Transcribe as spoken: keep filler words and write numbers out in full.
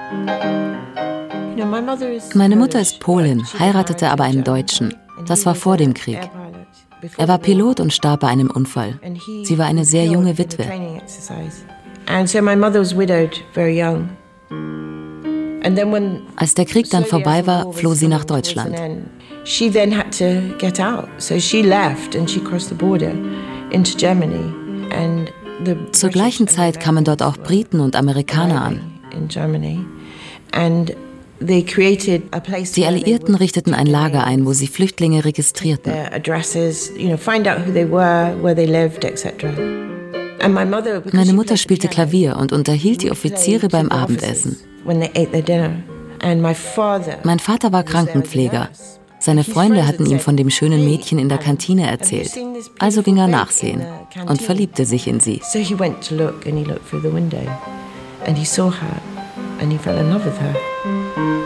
Meine Mutter ist Polin, heiratete aber einen Deutschen. Das war vor dem Krieg. Er war Pilot und starb bei einem Unfall. Sie war eine sehr junge Witwe. Als der Krieg dann vorbei war, floh sie nach Deutschland. Zur gleichen Zeit kamen dort auch Briten und Amerikaner an. Die Alliierten richteten ein Lager ein, wo sie Flüchtlinge registrierten. Meine Mutter spielte Klavier und unterhielt die Offiziere beim Abendessen. Mein Vater war Krankenpfleger. Seine Freunde hatten ihm von dem schönen Mädchen in der Kantine erzählt. Also ging er nachsehen und verliebte sich in sie. And he saw her and he fell in love with her.